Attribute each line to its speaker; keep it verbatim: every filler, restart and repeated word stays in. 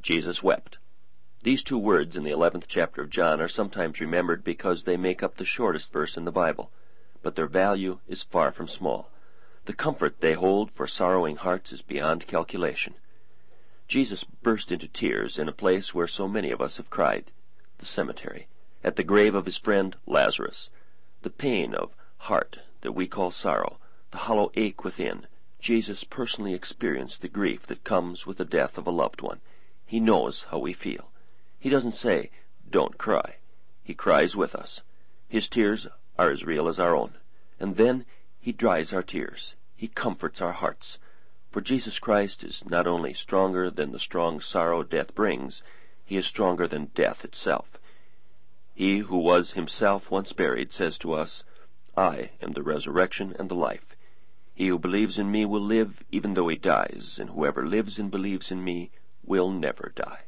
Speaker 1: Jesus wept. These two words in the eleventh chapter of John are sometimes remembered because they make up the shortest verse in the Bible, but their value is far from small. The comfort they hold for sorrowing hearts is beyond calculation. Jesus burst into tears in a place where so many of us have cried, the cemetery, at the grave of his friend Lazarus. The pain of heart that we call sorrow, the hollow ache within, Jesus personally experienced the grief that comes with the death of a loved one. He knows how we feel. He doesn't say, "Don't cry." He cries with us. His tears are as real as our own. And then he dries our tears. He comforts our hearts. For Jesus Christ is not only stronger than the strong sorrow death brings, he is stronger than death itself. He who was himself once buried says to us, "I am the resurrection and the life. He who believes in me will live even though he dies, and whoever lives and believes in me will never die."